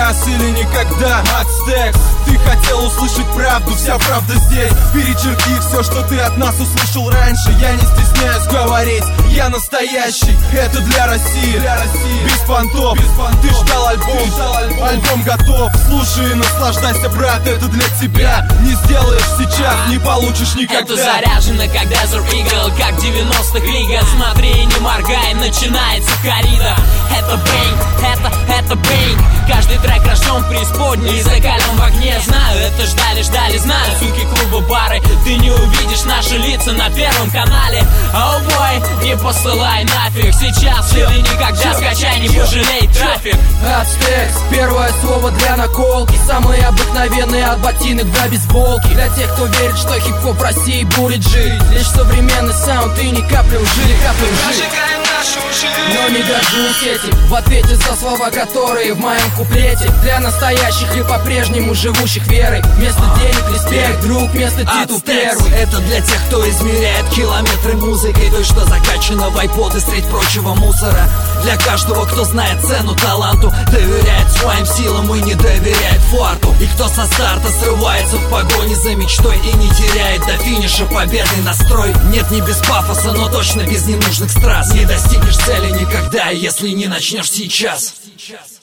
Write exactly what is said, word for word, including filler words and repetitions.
сейчас или никогда. Ацтекс, ты хотел услышать правду, вся правда здесь. Перечеркни все, что ты от нас услышал раньше. Я не стесняюсь говорить, я настоящий. Это для России, для России. Без понтов, без понтов. Ты ждал альбом, ты ждал альбом, альбом готов. Слушай и наслаждайся, брат, это для тебя. Не сделаешь сейчас, не получишь никогда. Это заряжено, как Desert Eagle, как девяностых лига. Смотри и не моргай, начинается коррида. Это бэнг, это, это бэнг. Каждый трек рожден в преисподней и закален в огне. Знаю, это ждали, ждали, знаю, суки, клубы, бары. Ты не увидишь наши лица на первом канале. Оу, бой, не посылай нафиг. Сейчас или никогда, скачай, не пожалей трафик. Ацтекс, первое слово для наколки. Самые обыкновенные от ботинок до бейсболки. Для тех, кто верит, что хип-хоп в России будет жить. Лишь современный саунд и ни капли лжи, ни капли лжи. Но не горжусь этим, в ответе за слова, которые в моем куплете. Для настоящих и по-прежнему живущих верой. Вместо денег респект, друг, вместо титул первый. Это для тех, кто измеряет километры музыкой, той, что закачана в айподы средь прочего мусора. Для каждого, кто знает цену таланту, доверяет своим силам и не доверяет фарту. И кто со старта срывается в погоне за мечтой и не теряет до финиша победный настрой. Нет, не без пафоса, но точно без ненужных страз. Не достигнешь цели никогда, если не начнешь сейчас.